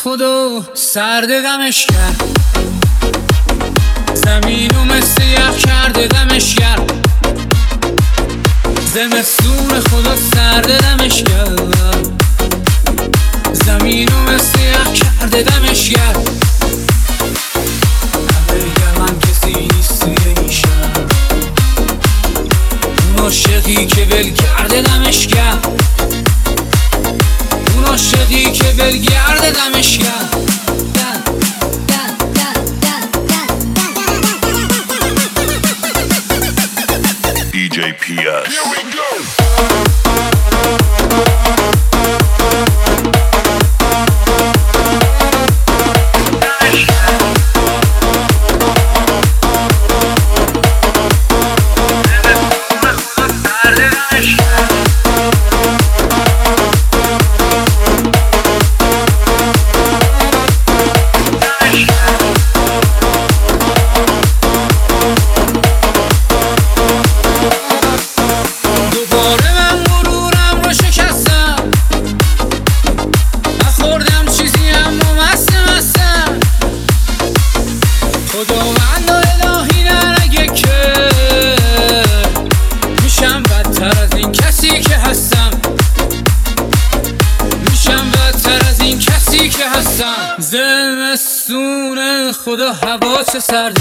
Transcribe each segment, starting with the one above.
خدا سرد دمش کرد، زمینو مثل یخ کرده دمش کرد. زمستون خدا سرد دمش کرد، زمینو مثل یخ کرده دمش کرد. اگر من کسی نیست توی این شهر، اون عاشقی که ول کرده دمش کرد، اون عاشقی که ول کرده دمش کرد. DJ PS. Here we go. خداوند و الهی نرگه که میشم بدتر از این کسی که هستم، میشم بدتر از این کسی که هستم. زمستون خدا هوا چه سرده،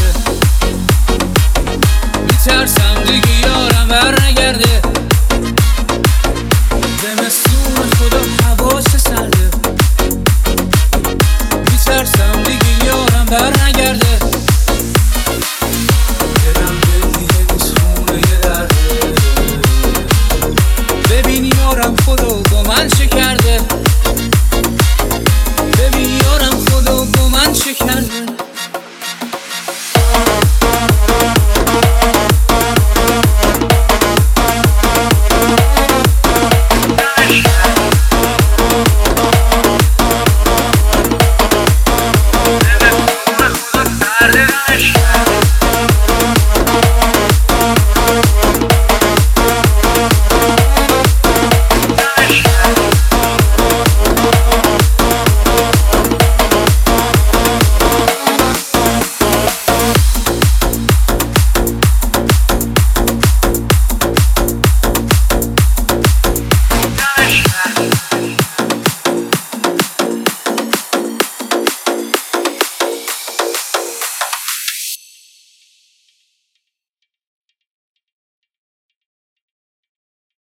میترسم دیگه یارم بر نگرده. زمستون خدا هوا چه سرده، میترسم دیگه یارم بر نگرده. ببین یارم خدا با من چه کرده.